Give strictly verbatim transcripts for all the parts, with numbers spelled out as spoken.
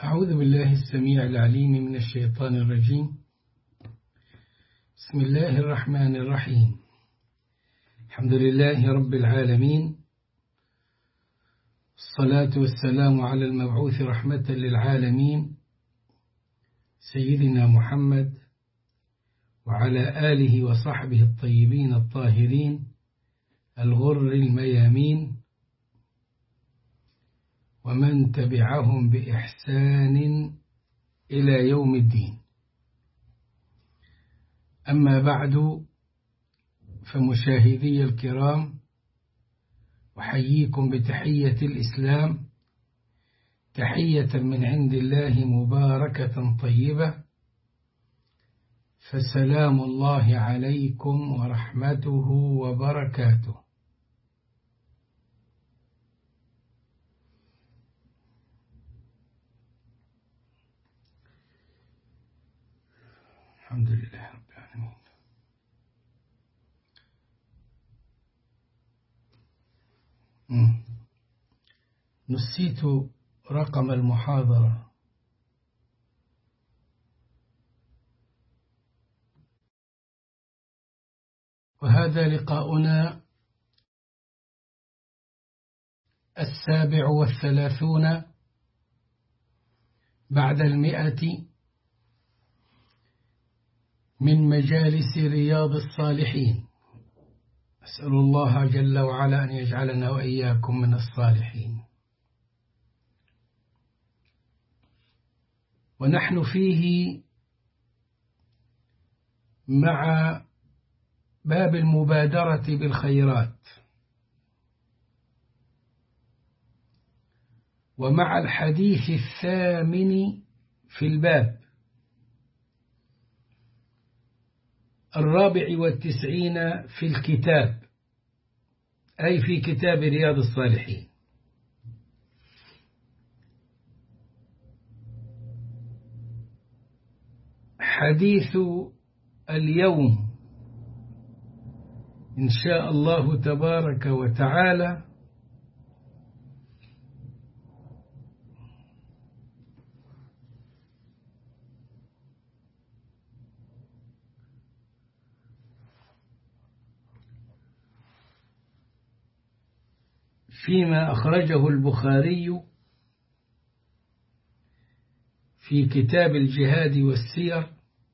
أعوذ بالله السميع العليم من الشيطان الرجيم. بسم الله الرحمن الرحيم. الحمد لله رب العالمين، الصلاة والسلام على المبعوث رحمة للعالمين سيدنا محمد وعلى آله وصحبه الطيبين الطاهرين الغر الميامين ومن تبعهم بإحسان إلى يوم الدين. أما بعد، فمشاهدي الكرام، أحييكم بتحية الإسلام، تحية من عند الله مباركة طيبة، فسلام الله عليكم ورحمته وبركاته. الحمد لله رب العالمين. نسيت رقم المحاضرة. وهذا لقاؤنا السابع والثلاثون بعد المئة من مجالس رياض الصالحين. أسأل الله جل وعلا أن يجعلنا وإياكم من الصالحين. ونحن فيه مع باب المبادرة بالخيرات، ومع الحديث الثامن في الباب الرابع والتسعين في الكتاب، أي في كتاب رياض الصالحين. حديث اليوم إن شاء الله تبارك وتعالى فيما أخرجه البخاري في كتاب الجهاد والسير،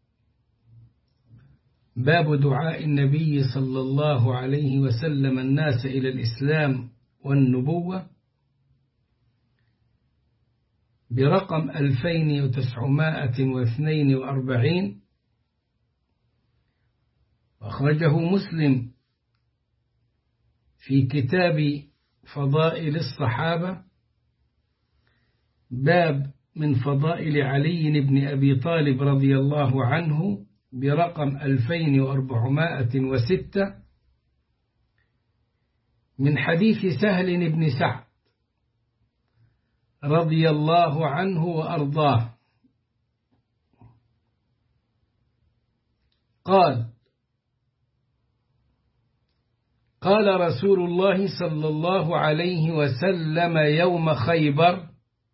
باب دعاء النبي صلى الله عليه وسلم الناس إلى الإسلام والنبوة، برقم ألفين وتسعمائة واثنين وأربعين. أخرجه مسلم في كتاب فضائل الصحابة، باب من فضائل علي بن أبي طالب رضي الله عنه، برقم ألفين وأربعمائة وستة، من حديث سهل بن سعد رضي الله عنه وأرضاه قال: قال رسول الله صلى الله عليه وسلم يوم خيبر: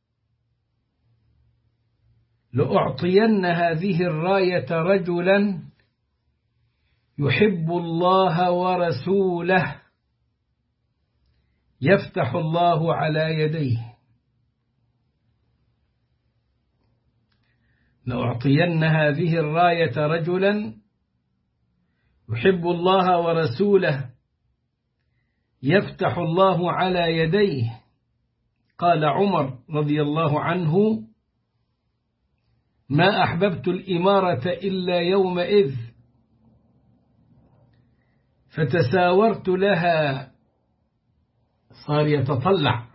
لأعطين هذه الراية رجلا يحب الله ورسوله يفتح الله على يديه. لأعطين هذه الراية رجلا يحب الله ورسوله يفتح الله على يديه. قال عمر رضي الله عنه: ما أحببت الإمارة إلا يومئذ، فتساورت لها، صار يتطلع،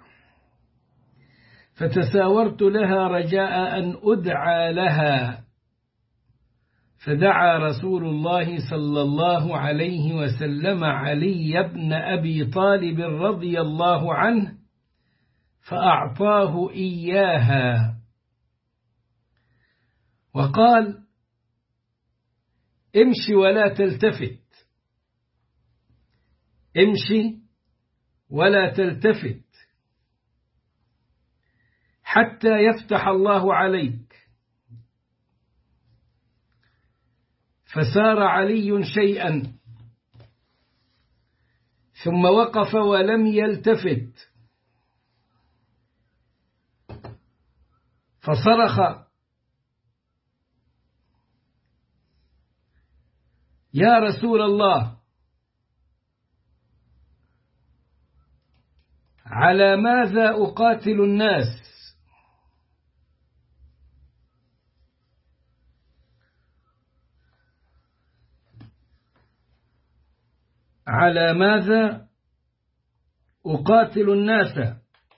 فتساورت لها رجاء أن أدعى لها، فدعا رسول الله صلى الله عليه وسلم علي بن أبي طالب رضي الله عنه فأعطاه إياها، وقال: امشي ولا تلتفت، امشي ولا تلتفت حتى يفتح الله عليك. فسار علي شيئا ثم وقف ولم يلتفت، فصرخ: يا رسول الله، على ماذا أقاتل الناس؟ على ماذا أقاتل الناس؟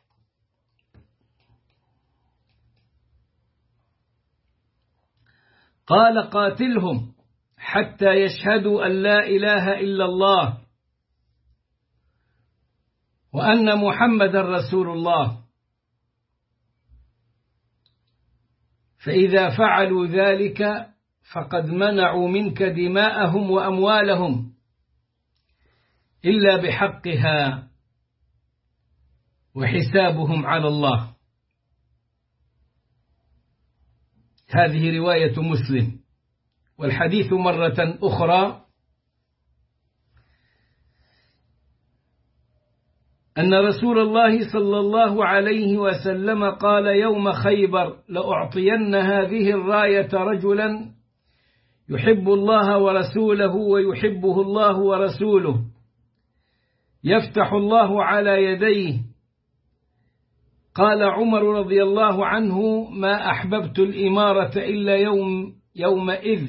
قال: قاتلهم حتى يشهدوا أن لا إله إلا الله وأن محمد رسول الله، فإذا فعلوا ذلك فقد منعوا منك دماءهم وأموالهم إلا بحقها وحسابهم على الله. هذه رواية مسلم. والحديث مرة أخرى أن رسول الله صلى الله عليه وسلم قال يوم خيبر: لأعطين هذه الراية رجلا يحب الله ورسوله ويحبه الله ورسوله، يفتح الله على يديه. قال عمر رضي الله عنه: ما أحببت الإمارة إلا يوم يومئذ،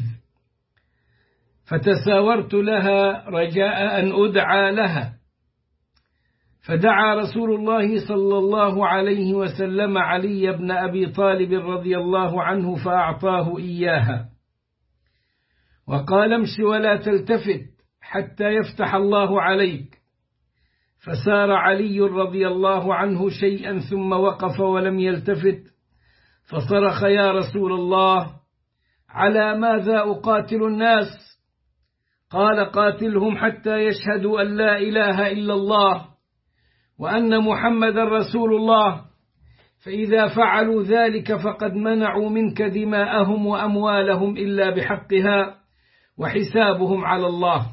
فتساورت لها رجاء أن أدعى لها، فدعا رسول الله صلى الله عليه وسلم علي بن أبي طالب رضي الله عنه فأعطاه إياها، وقال: امش ولا تلتفت حتى يفتح الله عليك. فسار علي رضي الله عنه شيئا ثم وقف ولم يلتفت، فصرخ: يا رسول الله، على ماذا أقاتل الناس؟ قال: قاتلهم حتى يشهدوا أن لا إله إلا الله وأن محمد رسول الله، فإذا فعلوا ذلك فقد منعوا منك دماءهم وأموالهم إلا بحقها وحسابهم على الله.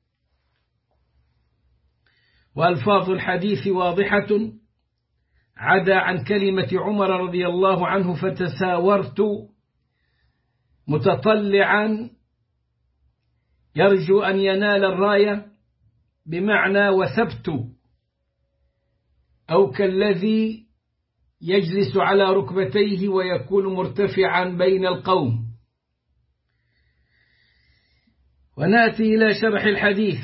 وألفاظ الحديث واضحة عدا عن كلمة عمر رضي الله عنه: فتساورت، متطلعا يرجو أن ينال الراية، بمعنى وثبت، أو كالذي يجلس على ركبتيه ويكون مرتفعا بين القوم. ونأتي إلى شرح الحديث.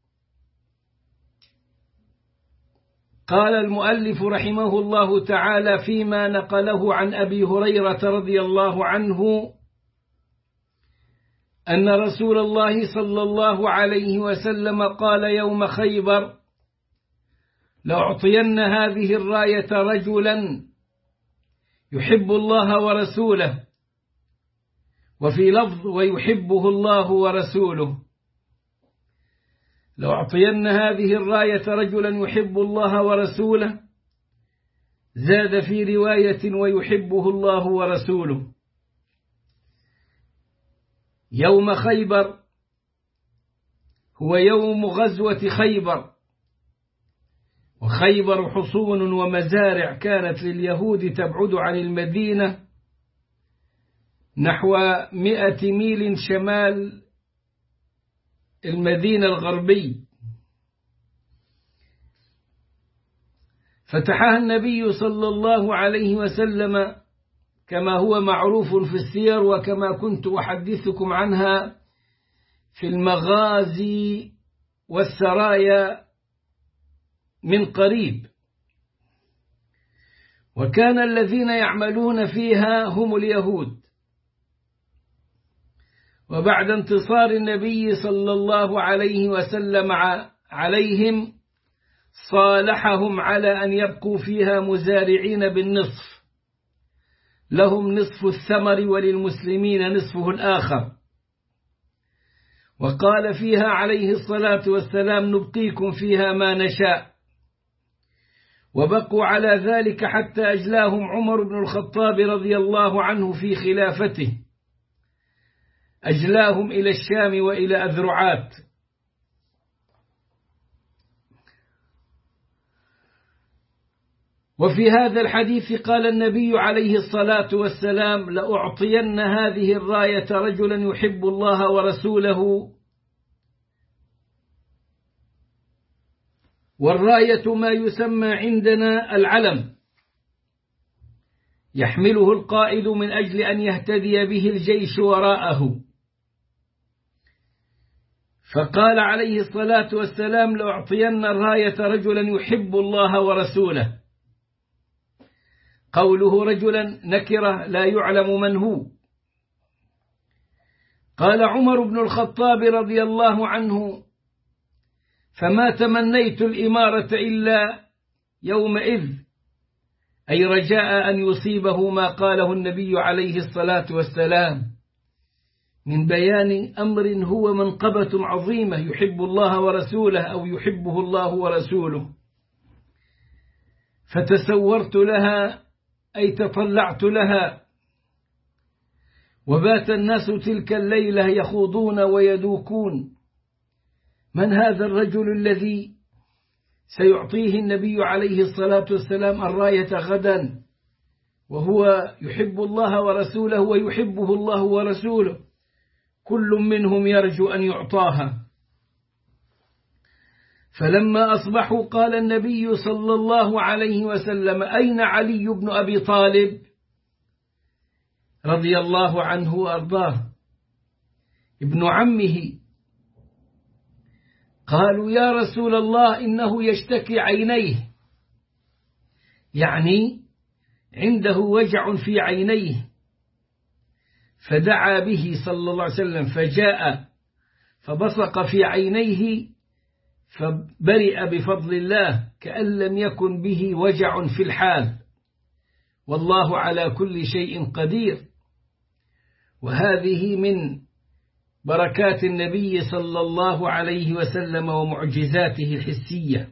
قال المؤلف رحمه الله تعالى فيما نقله عن أبي هريرة رضي الله عنه أن رسول الله صلى الله عليه وسلم قال يوم خيبر: لأعطين هذه الراية رجلا يحب الله ورسوله، وفي لفظ: ويحبه الله ورسوله. لأعطين هذه الراية رجلا يحب الله ورسوله، زاد في رواية: ويحبه الله ورسوله. يوم خيبر هو يوم غزوة خيبر، وخيبر حصون ومزارع كانت لليهود تبعد عن المدينة نحو مئة ميل شمال المدينة الغربي. فتحها النبي صلى الله عليه وسلم كما هو معروف في السير، وكما كنت أحدثكم عنها في المغازي والسرايا من قريب. وكان الذين يعملون فيها هم اليهود. وبعد انتصار النبي صلى الله عليه وسلم عليهم صالحهم على أن يبقوا فيها مزارعين بالنصف، لهم نصف الثمر وللمسلمين نصفه الآخر. وقال فيها عليه الصلاة والسلام: نبقيكم فيها ما نشاء. وبقوا على ذلك حتى أجلاهم عمر بن الخطاب رضي الله عنه في خلافته، أجلاهم إلى الشام وإلى أذرعات. وفي هذا الحديث قال النبي عليه الصلاة والسلام: لأعطين هذه الراية رجلا يحب الله ورسوله. والراية ما يسمى عندنا العلم، يحمله القائد من أجل أن يهتدي به الجيش وراءه. فقال عليه الصلاة والسلام: لأعطين الراية رجلا يحب الله ورسوله. قوله رجلا نكرة لا يعلم من هو. قال عمر بن الخطاب رضي الله عنه: فما تمنيت الإمارة إلا يومئذ، أي رجاء أن يصيبه ما قاله النبي عليه الصلاة والسلام من بيان أمر هو منقبة عظيمة، يحب الله ورسوله أو يحبه الله ورسوله. فتسورت لها أي تطلعت لها، وبات الناس تلك الليلة يخوضون ويدوكون: من هذا الرجل الذي سيعطيه النبي عليه الصلاة والسلام الراية غدا وهو يحب الله ورسوله ويحبه الله ورسوله؟ كل منهم يرجو أن يعطاها. فلما أصبحوا قال النبي صلى الله عليه وسلم: أين علي بن أبي طالب رضي الله عنه وأرضاه ابن عمه؟ قالوا: يا رسول الله إنه يشتكي عينيه، يعني عنده وجع في عينيه. فدعا به صلى الله عليه وسلم فجاء فبصق في عينيه فبرئ بفضل الله كأن لم يكن به وجع في الحال، والله على كل شيء قدير. وهذه من بركات النبي صلى الله عليه وسلم ومعجزاته الحسية.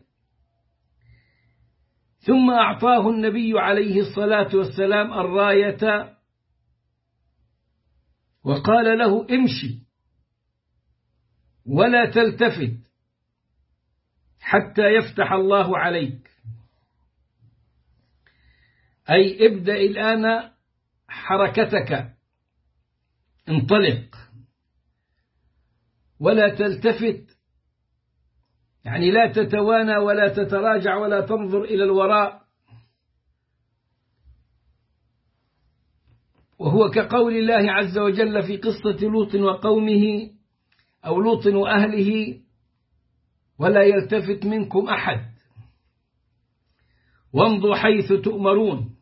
ثم أعطاه النبي عليه الصلاة والسلام الراية وقال له: امشي ولا تلتفت حتى يفتح الله عليك، أي ابدأ الآن حركتك، انطلق ولا تلتفت، يعني لا تتوانى ولا تتراجع ولا تنظر إلى الوراء. وهو كقول الله عز وجل في قصة لوط وقومه أو لوط وأهله: ولا يلتفت منكم أحد وامضوا حيث تؤمرون.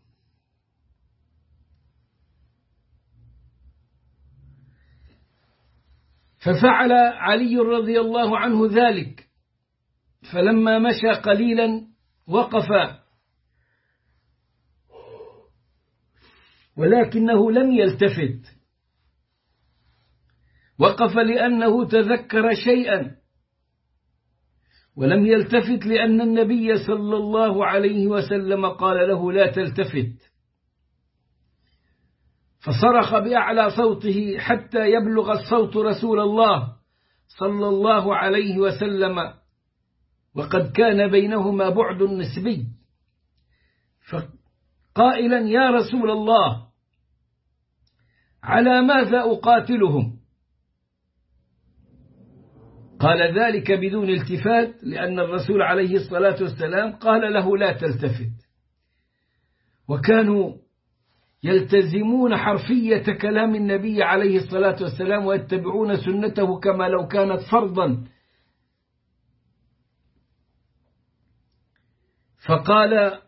ففعل علي رضي الله عنه ذلك، فلما مشى قليلا وقف، ولكنه لم يلتفت، وقف لأنه تذكر شيئا، ولم يلتفت لأن النبي صلى الله عليه وسلم قال له: لا تلتفت. فصرخ بأعلى صوته حتى يبلغ الصوت رسول الله صلى الله عليه وسلم، وقد كان بينهما بعد نسبي، فقائلا: يا رسول الله، على ماذا أقاتلهم؟ قال ذلك بدون التفات، لأن الرسول عليه الصلاة والسلام قال له: لا تلتفت. وكانوا يلتزمون حرفية كلام النبي عليه الصلاة والسلام ويتبعون سنته كما لو كانت فرضا. فقال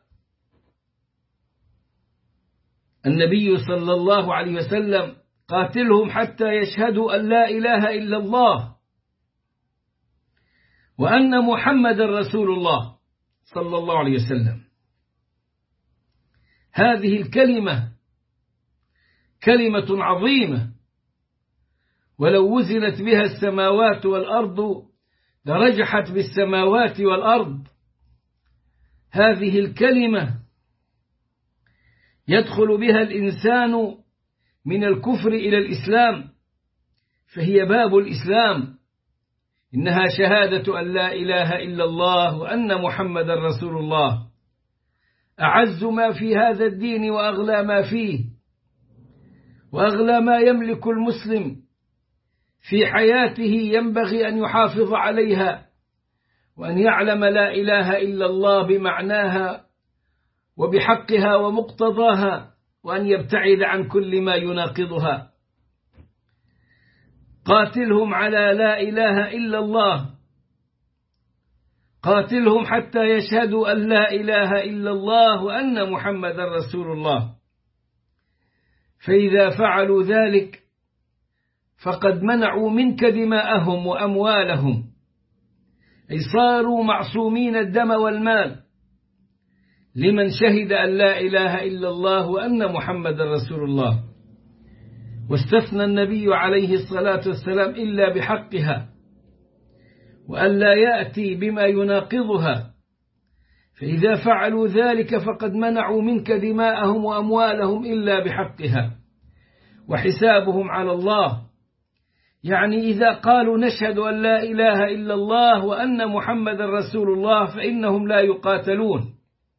النبي صلى الله عليه وسلم: قاتلهم حتى يشهدوا أن لا إله إلا الله وأن محمد رسول الله صلى الله عليه وسلم. هذه الكلمة كلمة عظيمة، ولو وزنت بها السماوات والأرض لرجحت بالسماوات والأرض. هذه الكلمة يدخل بها الإنسان من الكفر إلى الإسلام، فهي باب الإسلام. إنها شهادة أن لا إله إلا الله وأن محمد رسول الله، أعز ما في هذا الدين وأغلى ما فيه، وأغلى ما يملك المسلم في حياته ينبغي أن يحافظ عليها، وأن يعلم لا إله إلا الله بمعناها وبحقها ومقتضاها، وأن يبتعد عن كل ما يناقضها. قاتلهم على لا إله إلا الله، قاتلهم حتى يشهدوا أن لا إله إلا الله وأن محمد رسول الله، فإذا فعلوا ذلك فقد منعوا منك دماءهم وأموالهم، أي صاروا معصومين الدم والمال لمن شهد أن لا إله إلا الله وأن محمد رسول الله. واستثنى النبي عليه الصلاة والسلام إلا بحقها، وأن لا يأتي بما يناقضها، فإذا فعلوا ذلك فقد منعوا منك دماءهم وأموالهم إلا بحقها، وحسابهم على الله. يعني إذا قالوا نشهد أن لا إله إلا الله وأن محمد رسول الله فإنهم لا يقاتلون،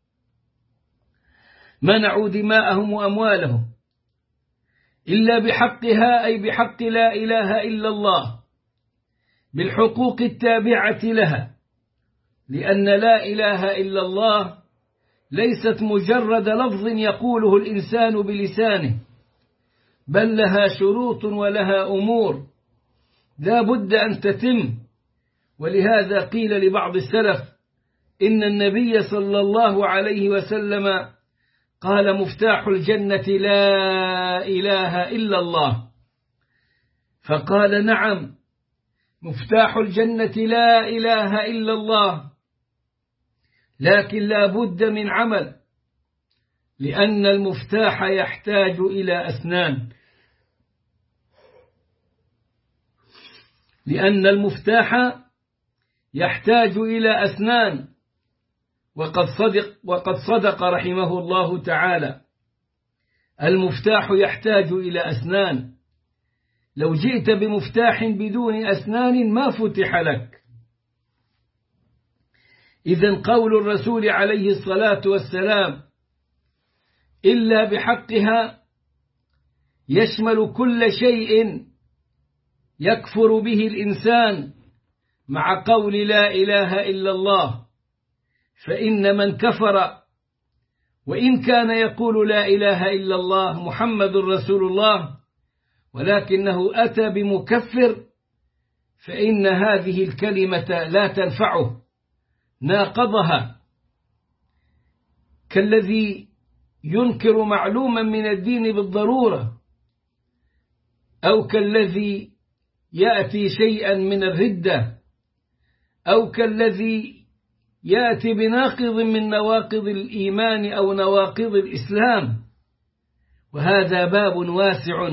منعوا دماءهم وأموالهم إلا بحقها، أي بحق لا إله إلا الله، بالحقوق التابعة لها، لأن لا إله إلا الله ليست مجرد لفظ يقوله الإنسان بلسانه، بل لها شروط ولها أمور لا بد أن تتم. ولهذا قيل لبعض السلف إن النبي صلى الله عليه وسلم قال مفتاح الجنة لا إله إلا الله، فقال نعم مفتاح الجنة لا إله إلا الله، لكن لا بد من عمل، لأن المفتاح يحتاج إلى أسنان، لأن المفتاح يحتاج إلى أسنان. وقد صدق, وقد صدق رحمه الله تعالى، المفتاح يحتاج إلى أسنان، لو جئت بمفتاح بدون أسنان ما فتح لك. إذن قول الرسول عليه الصلاة والسلام إلا بحقها يشمل كل شيء يكفر به الإنسان مع قول لا إله إلا الله، فإن من كفر وإن كان يقول لا إله إلا الله محمد رسول الله ولكنه أتى بمكفر، فإن هذه الكلمة لا تنفعه، ناقضها، كالذي ينكر معلوما من الدين بالضرورة، أو كالذي يأتي شيئا من الردة، أو كالذي يأتي بناقض من نواقض الإيمان أو نواقض الإسلام. وهذا باب واسع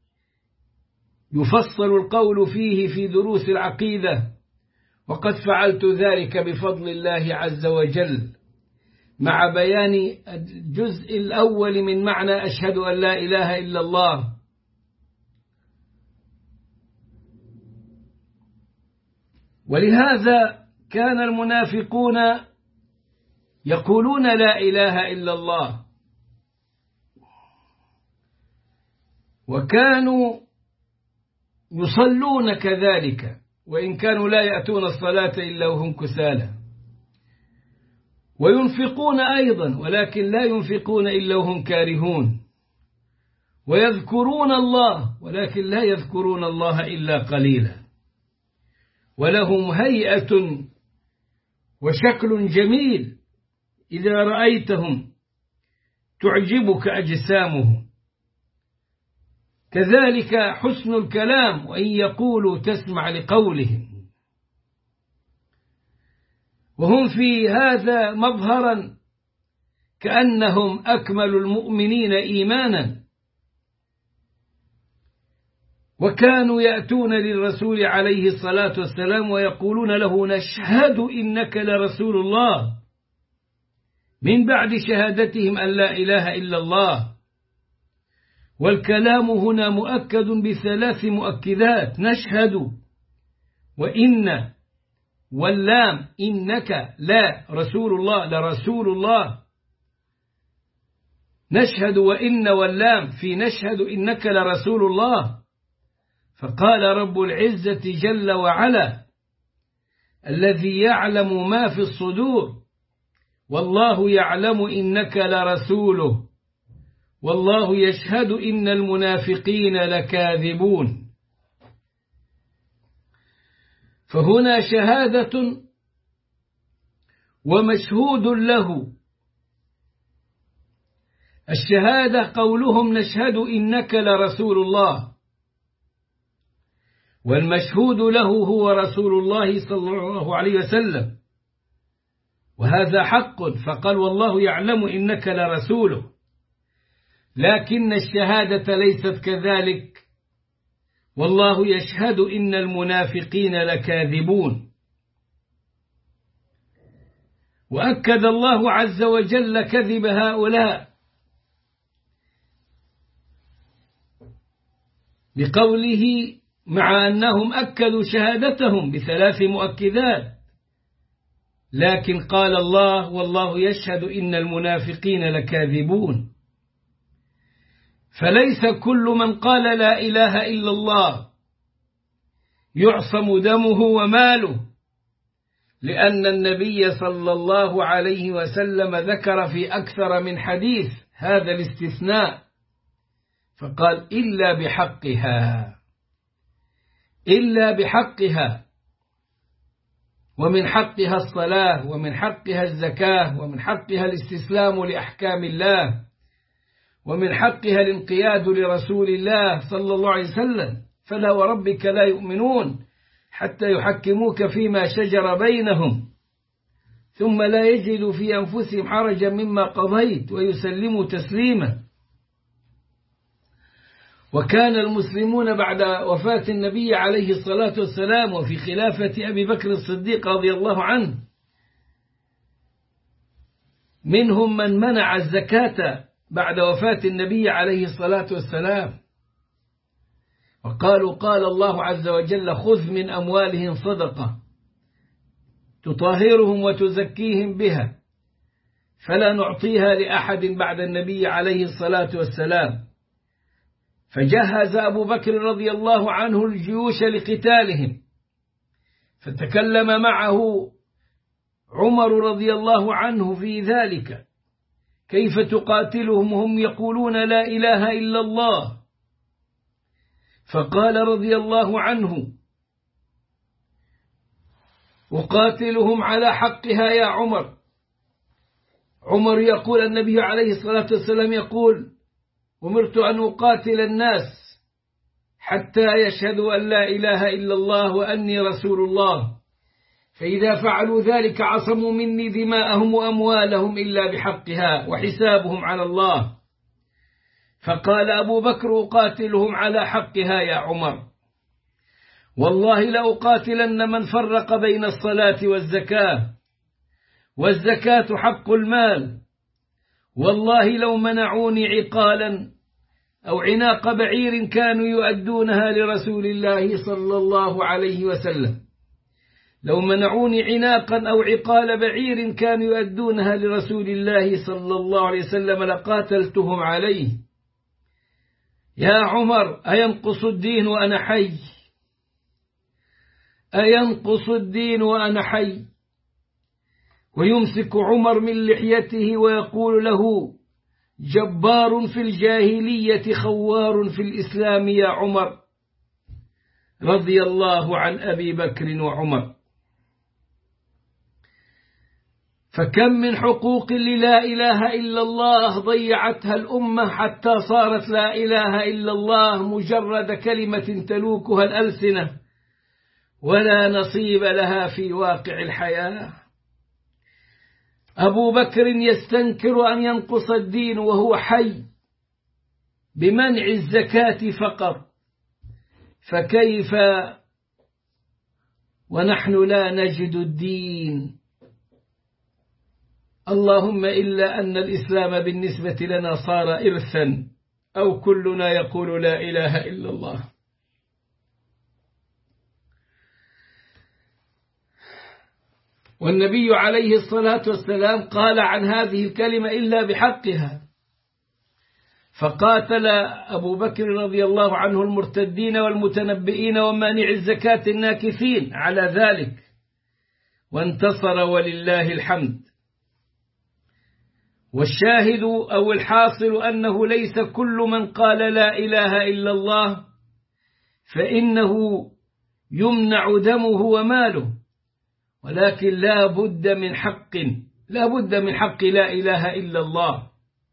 يفصل القول فيه في دروس العقيدة، وقد فعلت ذلك بفضل الله عز وجل مع بيان الجزء الأول من معنى أشهد أن لا إله إلا الله. ولهذا كان المنافقون يقولون لا إله إلا الله، وكانوا يصلون كذلك، وإن كانوا لا يأتون الصلاة إلا وهم كسالى، وينفقون أيضا ولكن لا ينفقون إلا وهم كارهون، ويذكرون الله ولكن لا يذكرون الله إلا قليلا، ولهم هيئة وشكل جميل إذا رأيتهم تعجبك أجسامهم، كذلك حسن الكلام، وإن يقولوا تسمع لقولهم، وهم في هذا مظهرا كأنهم أكمل المؤمنين إيمانا. وكانوا يأتون للرسول عليه الصلاة والسلام ويقولون له نشهد إنك لرسول الله، من بعد شهادتهم أن لا إله إلا الله. والكلام هنا مؤكد بثلاث مؤكدات: نشهد، وإن، واللام إنك لا رسول الله لرسول الله. نشهد وإن واللام في نشهد إنك لرسول الله. فقال رب العزة جل وعلا: الذي يعلم ما في الصدور، والله يعلم إنك لرسوله، والله يشهد إن المنافقين لكاذبون. فهنا شهادة ومشهود له. الشهادة قولهم نشهد إنك لرسول الله، والمشهود له هو رسول الله صلى الله عليه وسلم، وهذا حق. فقال: والله يعلم إنك لرسوله. لكن الشهادة ليست كذلك: والله يشهد إن المنافقين لكاذبون. وأكد الله عز وجل كذب هؤلاء بقوله، مع أنهم أكدوا شهادتهم بثلاث مؤكدات، لكن قال الله: والله يشهد إن المنافقين لكاذبون. فليس كل من قال لا إله إلا الله يعصم دمه وماله، لأن النبي صلى الله عليه وسلم ذكر في أكثر من حديث هذا الاستثناء، فقال: إلا بحقها، إلا بحقها. ومن حقها الصلاة، ومن حقها الزكاة، ومن حقها الاستسلام لأحكام الله، ومن حقها الانقياد لرسول الله صلى الله عليه وسلم. فلا وربك لا يؤمنون حتى يحكموك فيما شجر بينهم، ثم لا يجدوا في أنفسهم حرجا مما قضيت ويسلموا تسليما. وكان المسلمون بعد وفاة النبي عليه الصلاة والسلام وفي خلافة أبي بكر الصديق رضي الله عنه منهم من منع الزكاة بعد وفاة النبي عليه الصلاة والسلام، وقالوا: قال الله عز وجل: خذ من أموالهم صدقة تطهرهم وتزكيهم بها، فلا نعطيها لأحد بعد النبي عليه الصلاة والسلام. فجهز أبو بكر رضي الله عنه الجيوش لقتالهم، فتكلم معه عمر رضي الله عنه في ذلك: كيف تقاتلهم وهم يقولون لا إله إلا الله؟ فقال رضي الله عنه: أقاتلهم على حقها يا عمر. عمر يقول: النبي عليه الصلاة والسلام يقول: أمرت أن أقاتل الناس حتى يشهدوا أن لا إله إلا الله وأني رسول الله، فإذا فعلوا ذلك عصموا مني دماءهم وأموالهم إلا بحقها وحسابهم على الله. فقال أبو بكر: أقاتلهم على حقها يا عمر، والله لأقاتلن من فرق بين الصلاة والزكاة، والزكاة حق المال، والله لو منعوني عقالا أو عناق بعير كانوا يؤدونها لرسول الله صلى الله عليه وسلم، لو منعوني عناقا أو عقال بعير كانوا يؤدونها لرسول الله صلى الله عليه وسلم لقاتلتهم عليه. يا عمر، أينقص الدين وأنا حي؟ أينقص الدين وأنا حي؟ ويمسك عمر من لحيته ويقول له: جبار في الجاهلية خوار في الإسلام يا عمر، رضي الله عن أبي بكر وعمر. فكم من حقوق للا إله إلا الله ضيعتها الأمة حتى صارت لا إله إلا الله مجرد كلمة تلوكها الألسنة ولا نصيب لها في واقع الحياة. أبو بكر يستنكر أن ينقص الدين وهو حي بمنع الزكاة فقط، فكيف ونحن لا نجد الدين؟ اللهم إلا أن الإسلام بالنسبة لنا صار إرثا، أو كلنا يقول لا إله إلا الله. والنبي عليه الصلاة والسلام قال عن هذه الكلمة إلا بحقها، فقاتل أبو بكر رضي الله عنه المرتدين والمتنبئين ومانع الزكاة الناكثين على ذلك، وانتصر ولله الحمد. والشاهد أو الحاصل أنه ليس كل من قال لا إله إلا الله فإنه يمنع دمه وماله، ولكن لا بد من حق لا بد من حق لا إله إلا الله.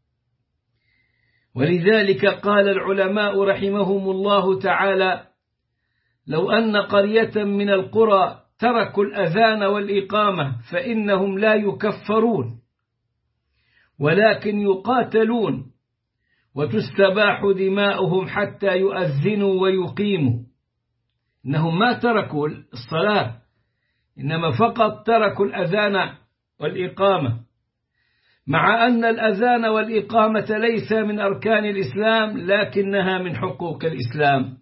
ولذلك قال العلماء رحمهم الله تعالى: لو أن قرية من القرى تركوا الأذان والإقامة فإنهم لا يكفرون، ولكن يقاتلون وتستباح دماؤهم حتى يؤذنوا ويقيموا. إنهم ما تركوا الصلاة، إنما فقط تركوا الأذان والإقامة، مع أن الأذان والإقامة ليس من أركان الإسلام لكنها من حقوق الإسلام.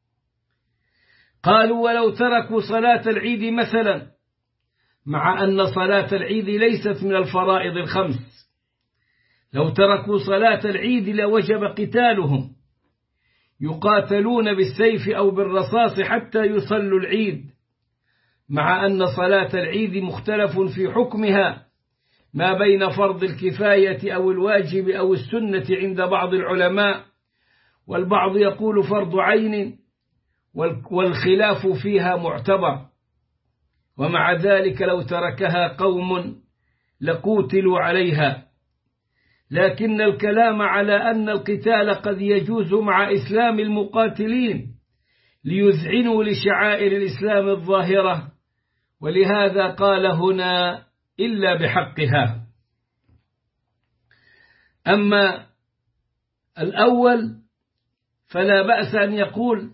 قالوا: ولو تركوا صلاة العيد مثلا، مع أن صلاة العيد ليست من الفرائض الخمس، لو تركوا صلاة العيد لوجب قتالهم، يقاتلون بالسيف أو بالرصاص حتى يصلوا العيد، مع أن صلاة العيد مختلف في حكمها ما بين فرض الكفاية أو الواجب أو السنة عند بعض العلماء، والبعض يقول فرض عين، والخلاف فيها معتبر. ومع ذلك لو تركها قوم لقوتلوا عليها. لكن الكلام على أن القتال قد يجوز مع إسلام المقاتلين ليذعنوا لشعائر الإسلام الظاهرة، ولهذا قال هنا: إلا بحقها. أما الأول فلا بأس أن يقول: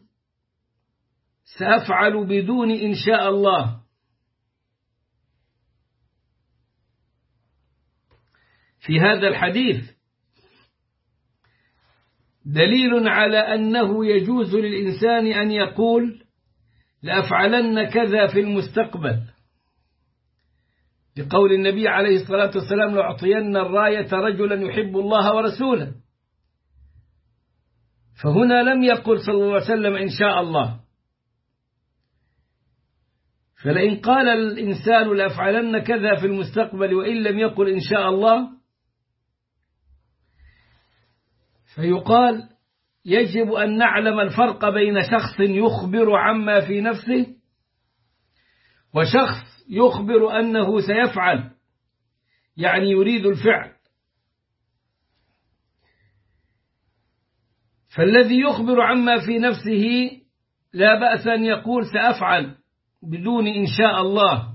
سأفعل بدون إن شاء الله. في هذا الحديث دليل على أنه يجوز للإنسان أن يقول: لأفعلن كذا في المستقبل، لقول النبي عليه الصلاة والسلام: لأعطين الراية رجلا يحب الله ورسوله. فهنا لم يقل صلى الله عليه وسلم إن شاء الله. فلئن قال الإنسان لأفعلن كذا في المستقبل وإن لم يقل إن شاء الله، فيقال: يجب أن نعلم الفرق بين شخص يخبر عما في نفسه وشخص يخبر أنه سيفعل، يعني يريد الفعل. فالذي يخبر عما في نفسه لا بأس أن يقول سأفعل بدون إن شاء الله،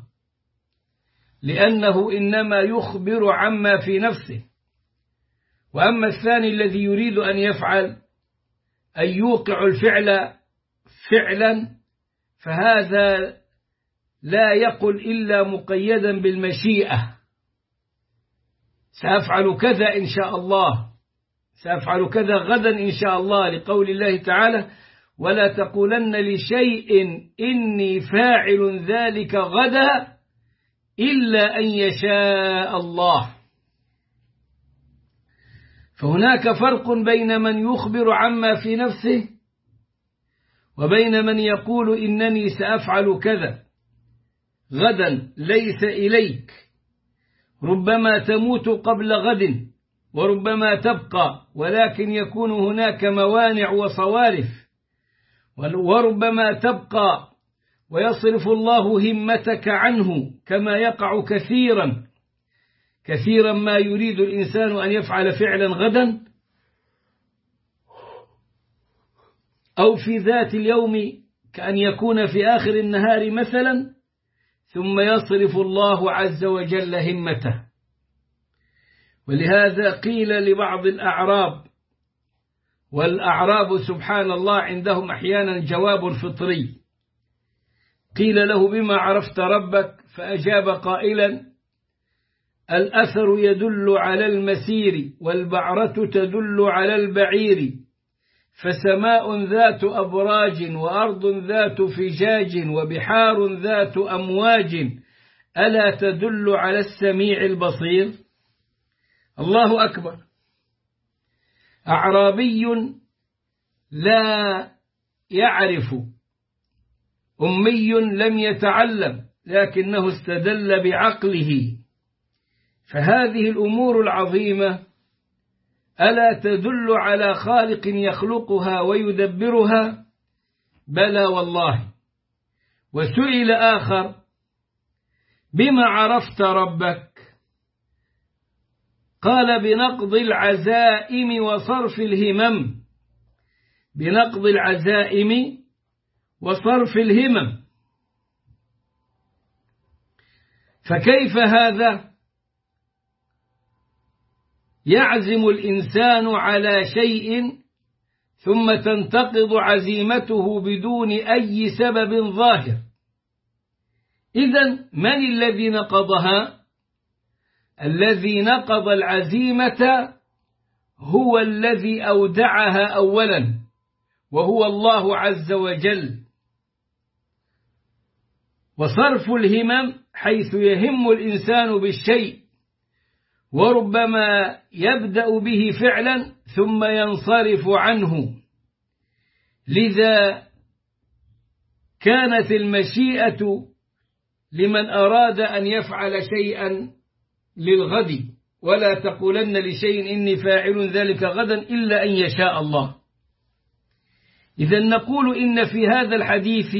لأنه إنما يخبر عما في نفسه. وأما الثاني الذي يريد أن يفعل، أن يوقع الفعل فعلا، فهذا لا يقل إلا مقيدا بالمشيئة: سأفعل كذا إن شاء الله، سأفعل كذا غدا إن شاء الله، لقول الله تعالى: ولا تقولن لشيء إني فاعل ذلك غدا إلا أن يشاء الله. فهناك فرق بين من يخبر عما في نفسه وبين من يقول إنني سأفعل كذا غدا ليس إليك، ربما تموت قبل غد وربما تبقى، ولكن يكون هناك موانع وصوارف، وربما تبقى ويصرف الله همتك عنه، كما يقع كثيرا كثيرا ما يريد الإنسان أن يفعل فعلا غدا أو في ذات اليوم، كأن يكون في آخر النهار مثلا، ثم يصرف الله عز وجل همته. ولهذا قيل لبعض الأعراب، والأعراب سبحان الله عندهم أحيانا جواب فطري، قيل له: بما عرفت ربك؟ فأجاب قائلا: الأثر يدل على المسير والبعرة تدل على البعير، فسماء ذات أبراج وأرض ذات فجاج وبحار ذات أمواج ألا تدل على السميع البصير؟ الله أكبر. أعرابي لا يعرف، أمي لم يتعلم، لكنه استدل بعقله، فهذه الأمور العظيمة ألا تدل على خالق يخلقها ويدبرها؟ بلى والله. وسئل آخر: بما عرفت ربك؟ قال: بنقض العزائم وصرف الهمم. بنقض العزائم وصرف الهمم. فكيف هذا؟ يعزم الإنسان على شيء ثم تنتقض عزيمته بدون أي سبب ظاهر. إذن من الذي نقضها؟ الذي نقض العزيمة هو الذي أودعها أولا، وهو الله عز وجل. وصرف الهمم حيث يهم الإنسان بالشيء وربما يبدأ به فعلا ثم ينصرف عنه. لذا كانت المشيئة لمن أراد أن يفعل شيئا للغد، ولا تقولن لشيء إني فاعل ذلك غدا إلا أن يشاء الله. إذا نقول إن في هذا الحديث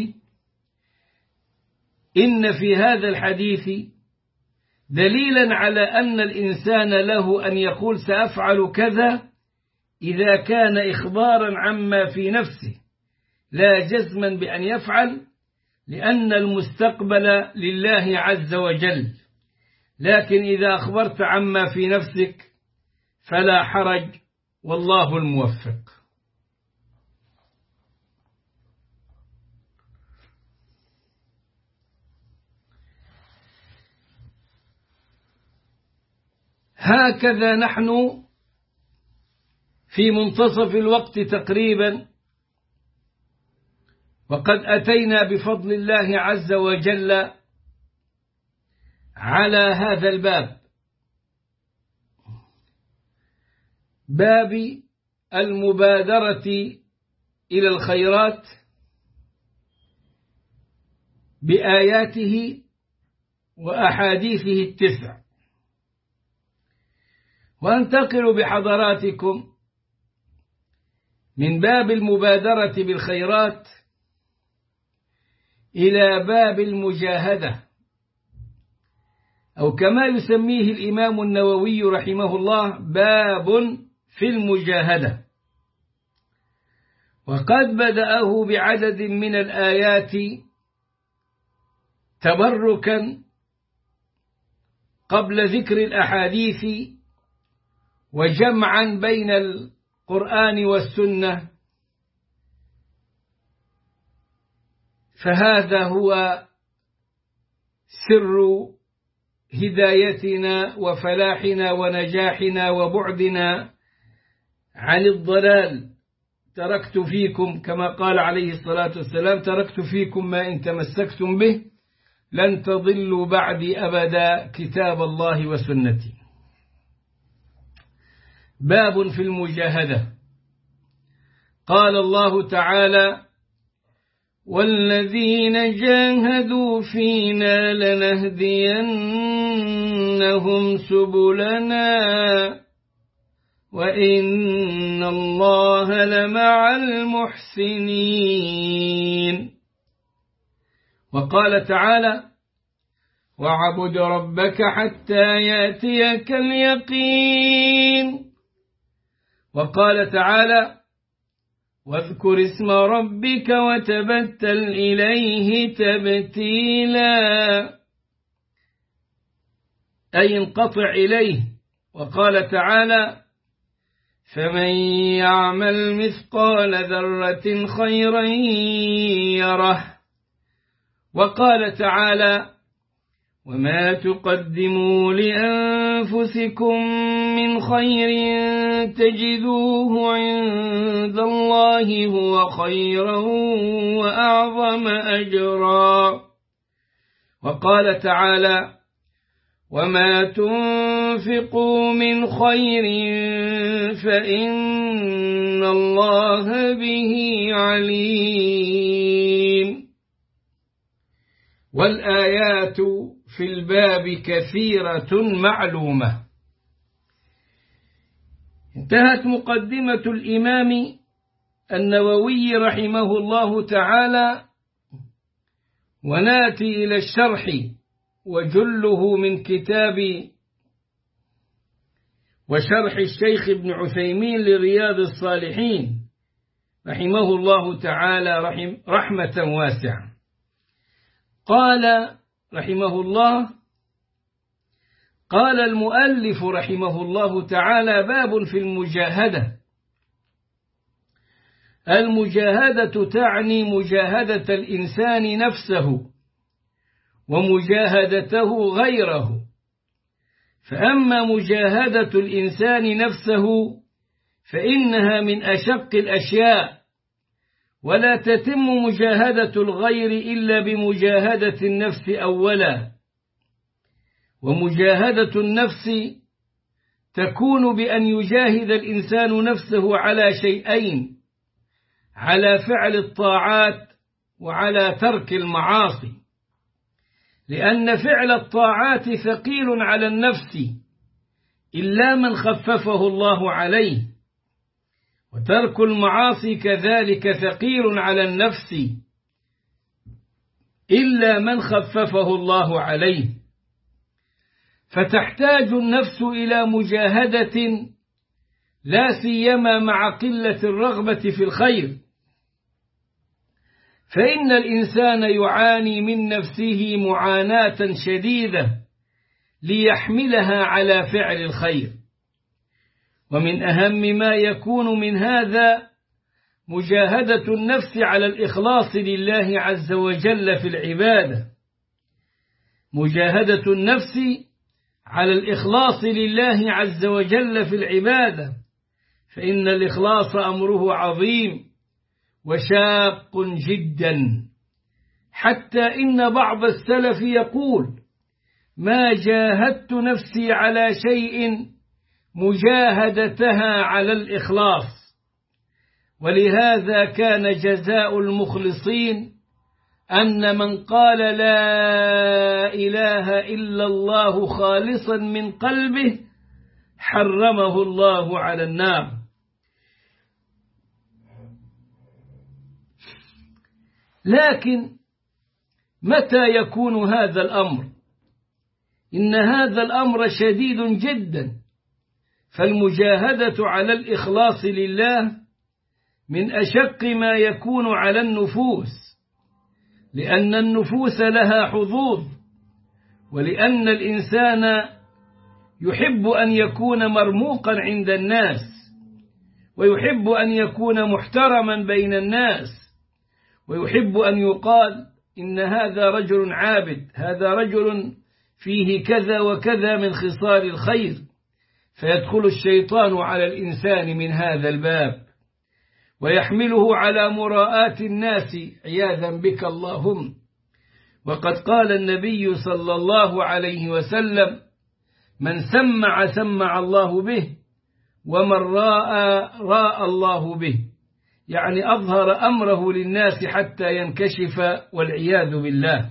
إن في هذا الحديث دليلا على أن الإنسان له أن يقول سأفعل كذا إذا كان إخبارا عما في نفسه، لا جزما بأن يفعل، لأن المستقبل لله عز وجل. لكن إذا أخبرت عما في نفسك فلا حرج، والله الموفق. هكذا نحن في منتصف الوقت تقريبا، وقد أتينا بفضل الله عز وجل على هذا الباب، باب المبادرة إلى الخيرات بآياته وأحاديثه التسع. وأنتقل بحضراتكم من باب المبادرة بالخيرات إلى باب المجاهدة، أو كما يسميه الإمام النووي رحمه الله باب في المجاهدة. وقد بدأه بعدد من الآيات تبركا قبل ذكر الأحاديث وجمعا بين القرآن والسنة، فهذا هو سر هدايتنا وفلاحنا ونجاحنا وبعدنا عن الضلال. تركت فيكم كما قال عليه الصلاة والسلام: تركت فيكم ما إن تمسكتم به لن تضلوا بعدي أبدا، كتاب الله وسنتي. باب في المجاهدة. قال الله تعالى: والذين جاهدوا فينا لنهدينهم سبلنا وإن الله لمع المحسنين. وقال تعالى: واعبد ربك حتى يأتيك اليقين. وقال تعالى: واذكر اسم ربك وتبتل إليه تبتيلا، أي انقطع إليه. وقال تعالى: فمن يعمل مثقال ذرة خيرا يره. وقال تعالى: وما تقدموا لأنفسكم من خير تجدوه عند الله هو خيرا وأعظم أجرا. وقال تعالى: وما تنفقوا من خير فإن الله به عليم. والآيات في الباب كثيرة معلومة. انتهت مقدمة الإمام النووي رحمه الله تعالى، وناتي إلى الشرح، وجله من كتاب وشرح الشيخ ابن عثيمين لرياض الصالحين رحمه الله تعالى رحم رحمة واسعة. قال رحمه الله: قال المؤلف رحمه الله تعالى: باب في المجاهدة. المجاهدة تعني مجاهدة الإنسان نفسه ومجاهدته غيره. فأما مجاهدة الإنسان نفسه فإنها من أشق الأشياء، ولا تتم مجاهدة الغير إلا بمجاهدة النفس أولا. ومجاهدة النفس تكون بأن يجاهد الإنسان نفسه على شيئين: على فعل الطاعات وعلى ترك المعاصي، لأن فعل الطاعات ثقيل على النفس إلا من خففه الله عليه، وترك المعاصي كذلك ثقيل على النفس إلا من خففه الله عليه. فتحتاج النفس إلى مجاهدة، لا سيما مع قلة الرغبة في الخير، فإن الإنسان يعاني من نفسه معاناة شديدة ليحملها على فعل الخير. ومن أهم ما يكون من هذا مجاهدة النفس على الإخلاص لله عز وجل في العبادة. مجاهدة النفس على الإخلاص لله عز وجل في العبادة، فإن الإخلاص أمره عظيم وشاق جدا، حتى إن بعض السلف يقول: ما جاهدت نفسي على شيء مجاهدتها على الإخلاص. ولهذا كان جزاء المخلصين أن من قال لا إله إلا الله خالصا من قلبه حرمه الله على النار. لكن متى يكون هذا الأمر؟ إن هذا الأمر شديد جدا. فالمجاهدة على الإخلاص لله من أشق ما يكون على النفوس، لأن النفوس لها حظوظ، ولأن الإنسان يحب أن يكون مرموقا عند الناس، ويحب أن يكون محترما بين الناس، ويحب أن يقال إن هذا رجل عابد، هذا رجل فيه كذا وكذا من خصال الخير. فيدخل الشيطان على الإنسان من هذا الباب ويحمله على مراءة الناس عياذا بك اللهم. وقد قال النبي صلى الله عليه وسلم: من سمع سمع الله به، ومن راء راء الله به، يعني أظهر أمره للناس حتى ينكشف والعياذ بالله.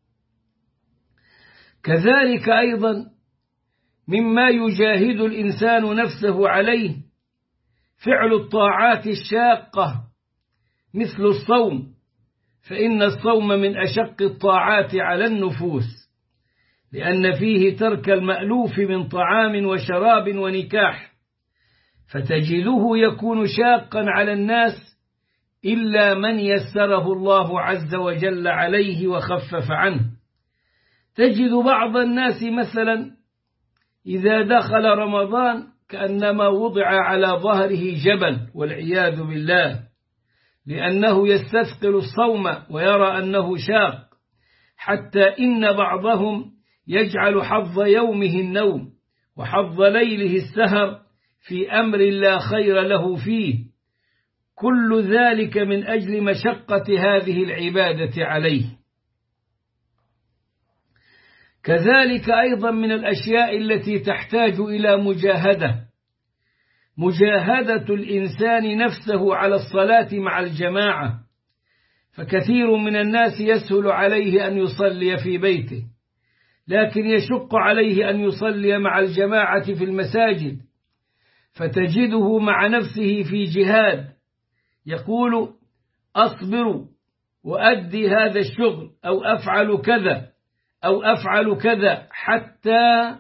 كذلك أيضا مما يجاهد الإنسان نفسه عليه فعل الطاعات الشاقة مثل الصوم، فإن الصوم من أشق الطاعات على النفوس، لأن فيه ترك المألوف من طعام وشراب ونكاح، فتجده يكون شاقا على الناس إلا من يسره الله عز وجل عليه وخفف عنه. تجد بعض الناس مثلا إذا دخل رمضان كأنما وضع على ظهره جبل والعياذ بالله، لأنه يستثقل الصوم ويرى أنه شاق، حتى إن بعضهم يجعل حظ يومه النوم وحظ ليله السهر في أمر لا خير له فيه، كل ذلك من أجل مشقة هذه العبادة عليه. كذلك أيضا من الأشياء التي تحتاج إلى مجاهدة، مجاهدة الإنسان نفسه على الصلاة مع الجماعة، فكثير من الناس يسهل عليه أن يصلي في بيته، لكن يشق عليه أن يصلي مع الجماعة في المساجد، فتجده مع نفسه في جهاد، يقول أصبر وأدي هذا الشغل أو أفعل كذا أو أفعل كذا حتى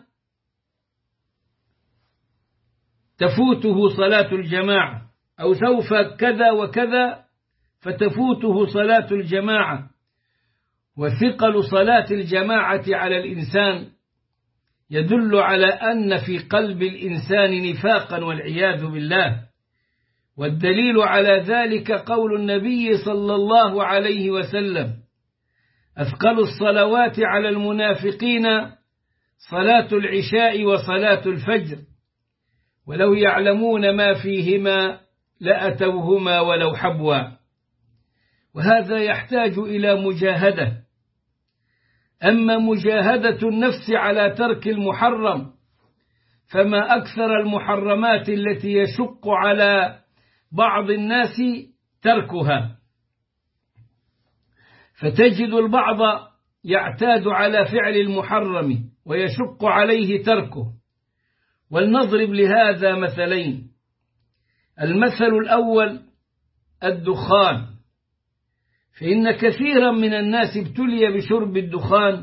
تفوته صلاة الجماعة، أو سوف كذا وكذا فتفوته صلاة الجماعة. وثقل صلاة الجماعة على الإنسان يدل على أن في قلب الإنسان نفاقا والعياذ بالله، والدليل على ذلك قول النبي صلى الله عليه وسلم: أثقل الصلوات على المنافقين صلاة العشاء وصلاة الفجر، ولو يعلمون ما فيهما لأتوهما ولو حبوا. وهذا يحتاج إلى مجاهدة. أما مجاهدة النفس على ترك المحرم فما أكثر المحرمات التي يشق على بعض الناس تركها، فتجد البعض يعتاد على فعل المحرم ويشق عليه تركه. ولنضرب لهذا مثلين. المثل الأول الدخان، فإن كثيرا من الناس ابتلي بشرب الدخان،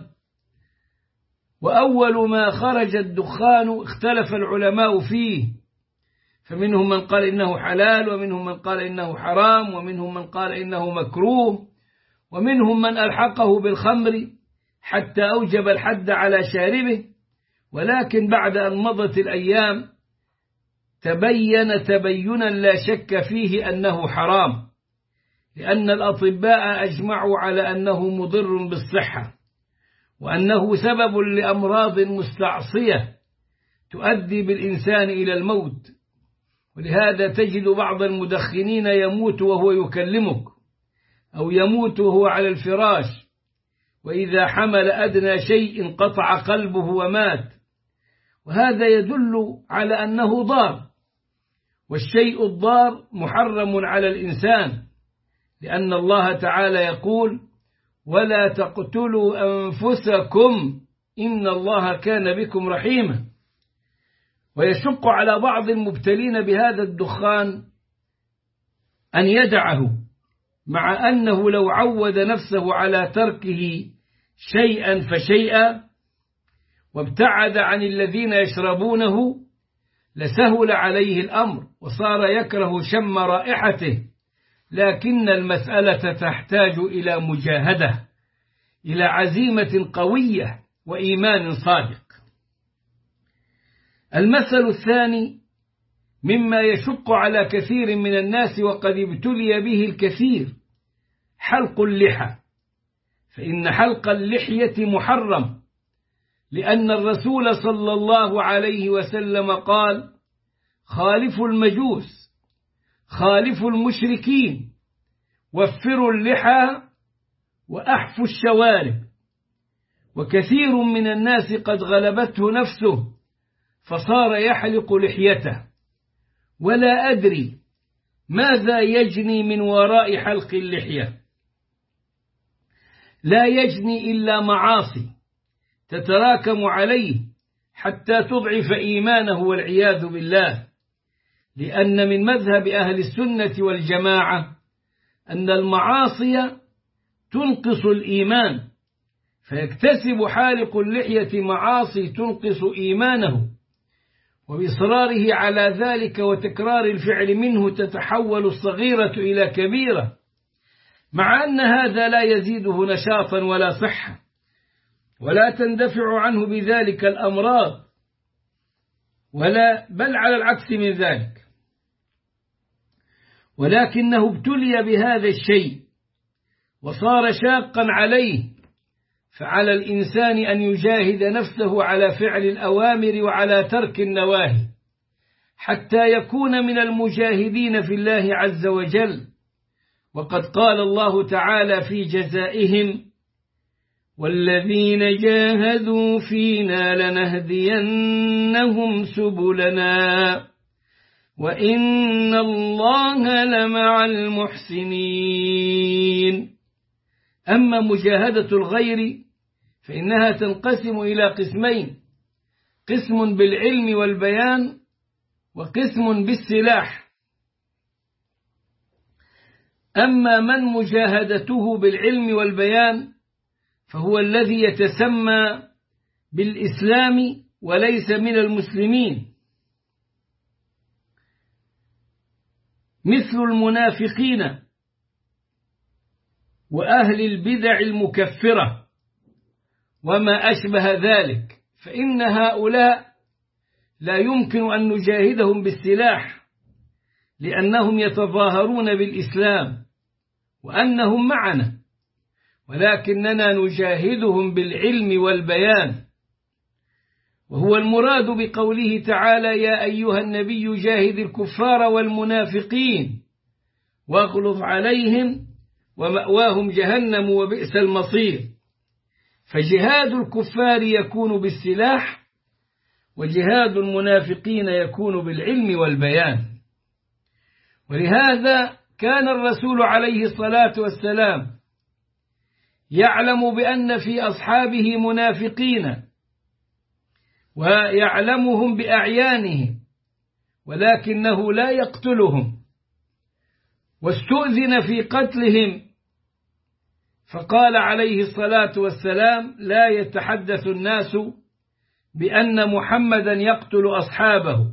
وأول ما خرج الدخان اختلف العلماء فيه، فمنهم من قال إنه حلال، ومنهم من قال إنه حرام، ومنهم من قال إنه مكروه، ومنهم من ألحقه بالخمر حتى أوجب الحد على شاربه. ولكن بعد أن مضت الأيام تبين تبينا لا شك فيه أنه حرام، لأن الأطباء أجمعوا على أنه مضر بالصحة، وأنه سبب لأمراض مستعصية تؤدي بالإنسان إلى الموت. ولهذا تجد بعض المدخنين يموت وهو يكلمك، أو يموت وهو على الفراش، وإذا حمل أدنى شيء انقطع قلبه ومات. وهذا يدل على أنه ضار، والشيء الضار محرم على الإنسان، لأن الله تعالى يقول: ولا تقتلوا أنفسكم إن الله كان بكم رحيما. ويشق على بعض المبتلين بهذا الدخان أن يدعه، مع أنه لو عود نفسه على تركه شيئا فشيئا وابتعد عن الذين يشربونه لسهل عليه الأمر وصار يكره شم رائحته. لكن المسألة تحتاج إلى مجاهدة، إلى عزيمة قوية وإيمان صادق. المثل الثاني مما يشق على كثير من الناس وقد ابتلي به الكثير حلق اللحى، فإن حلق اللحية محرم، لأن الرسول صلى الله عليه وسلم قال: خالفوا المجوس، خالفوا المشركين، وفروا اللحى وأحفوا الشوارب. وكثير من الناس قد غلبته نفسه فصار يحلق لحيته، ولا أدري ماذا يجني من وراء حلق اللحية. لا يجني إلا معاصي تتراكم عليه حتى تضعف إيمانه والعياذ بالله، لأن من مذهب أهل السنة والجماعة أن المعاصي تنقص الإيمان، فيكتسب حالق اللحية معاصي تنقص إيمانه، وبإصراره على ذلك وتكرار الفعل منه تتحول الصغيرة إلى كبيرة، مع أن هذا لا يزيده نشاطا ولا صحة، ولا تندفع عنه بذلك الأمراض، ولا بل على العكس من ذلك. ولكنه ابتلي بهذا الشيء وصار شاقا عليه، فعلى الإنسان أن يجاهد نفسه على فعل الأوامر وعلى ترك النواهي حتى يكون من المجاهدين في الله عز وجل. وقد قال الله تعالى في جزائهم: والذين جاهدوا فينا لنهدينهم سبلنا وإن الله لمع المحسنين. أما مجاهدة الغير فإنها تنقسم إلى قسمين: قسم بالعلم والبيان وقسم بالسلاح. أما من مجاهدته بالعلم والبيان فهو الذي يتسمى بالإسلام وليس من المسلمين، مثل المنافقين وأهل البدع المكفرة وما أشبه ذلك، فإن هؤلاء لا يمكن أن نجاهدهم بالسلاح لأنهم يتظاهرون بالإسلام وأنهم معنا، ولكننا نجاهدهم بالعلم والبيان. وهو المراد بقوله تعالى: يا أيها النبي جاهد الكفار والمنافقين واغلظ عليهم ومأواهم جهنم وبئس المصير. فجهاد الكفار يكون بالسلاح وجهاد المنافقين يكون بالعلم والبيان. ولهذا كان الرسول عليه الصلاة والسلام يعلم بأن في أصحابه منافقين ويعلمهم بأعيانهم، ولكنه لا يقتلهم، واستؤذن في قتلهم، فقال عليه الصلاة والسلام: لا يتحدث الناس بأن محمدا يقتل أصحابه،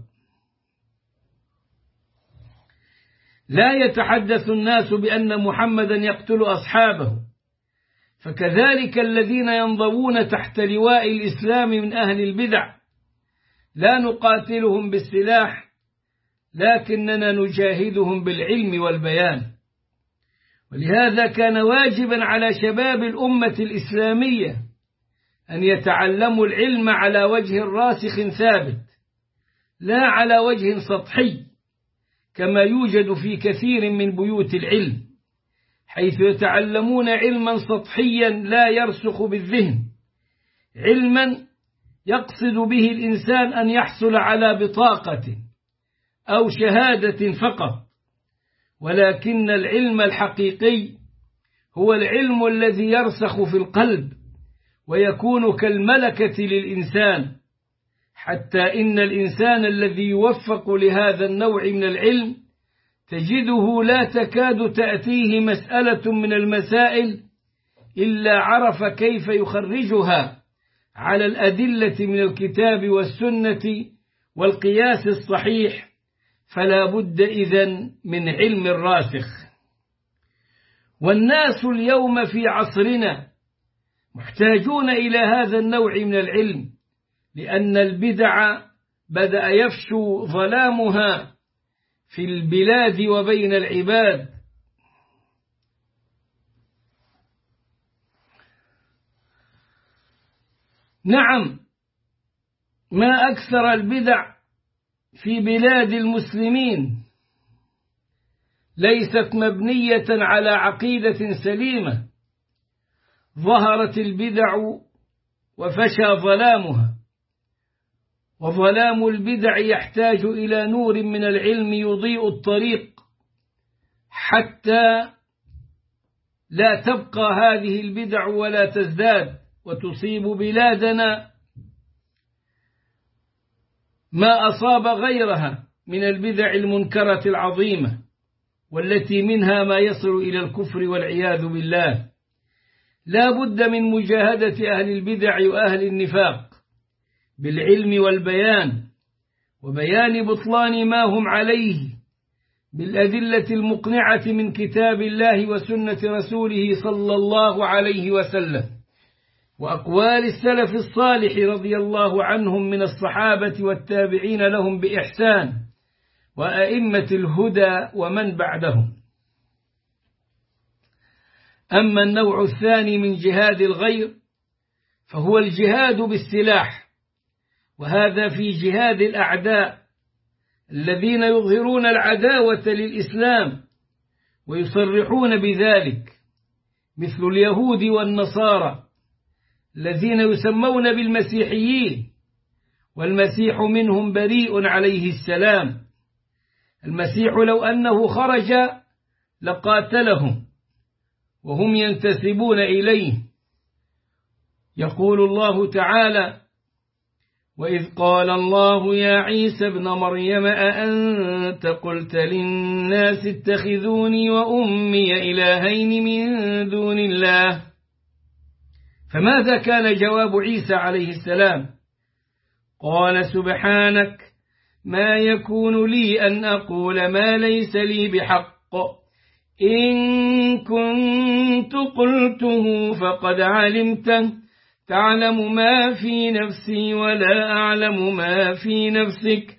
لا يتحدث الناس بأن محمدا يقتل أصحابه. فكذلك الذين ينضوون تحت لواء الإسلام من أهل البدع لا نقاتلهم بالسلاح، لكننا نجاهدهم بالعلم والبيان. ولهذا كان واجبا على شباب الأمة الإسلامية أن يتعلموا العلم على وجه راسخ ثابت، لا على وجه سطحي كما يوجد في كثير من بيوت العلم، حيث يتعلمون علما سطحيا لا يرسخ بالذهن، علما يقصد به الإنسان أن يحصل على بطاقة أو شهادة فقط. ولكن العلم الحقيقي هو العلم الذي يرسخ في القلب ويكون كالملكة للإنسان، حتى إن الإنسان الذي يوفق لهذا النوع من العلم تجده لا تكاد تأتيه مسألة من المسائل إلا عرف كيف يخرجها على الأدلة من الكتاب والسنة والقياس الصحيح، فلا بد إذن من علم راسخ. والناس اليوم في عصرنا محتاجون إلى هذا النوع من العلم، لأن البدع بدأ يفشو ظلامها في البلاد وبين العباد. نعم، ما أكثر البدع في بلاد المسلمين ليست مبنية على عقيدة سليمة، ظهرت البدع وفشى ظلامها. وظلام البدع يحتاج إلى نور من العلم يضيء الطريق حتى لا تبقى هذه البدع ولا تزداد وتصيب بلادنا ما أصاب غيرها من البدع المنكرة العظيمة، والتي منها ما يصل إلى الكفر والعياذ بالله. لا بد من مجاهدة أهل البدع وأهل النفاق بالعلم والبيان، وبيان بطلان ما هم عليه بالأدلة المقنعة من كتاب الله وسنة رسوله صلى الله عليه وسلم، وأقوال السلف الصالح رضي الله عنهم من الصحابة والتابعين لهم بإحسان وأئمة الهدى ومن بعدهم. أما النوع الثاني من جهاد الغير فهو الجهاد بالسلاح، وهذا في جهاد الأعداء الذين يظهرون العداوة للإسلام ويصرحون بذلك، مثل اليهود والنصارى الذين يسمون بالمسيحيين، والمسيح منهم بريء عليه السلام. المسيح لو أنه خرج لقاتلهم وهم ينتسبون إليه. يقول الله تعالى: وإذ قال الله يا عيسى ابن مريم أأنت قلت للناس اتخذوني وأمي إلهين من دون الله؟ فماذا كان جواب عيسى عليه السلام؟ قال: سبحانك ما يكون لي أن أقول ما ليس لي بحق، إن كنت قلته فقد علمته، تعلم ما في نفسي ولا أعلم ما في نفسك،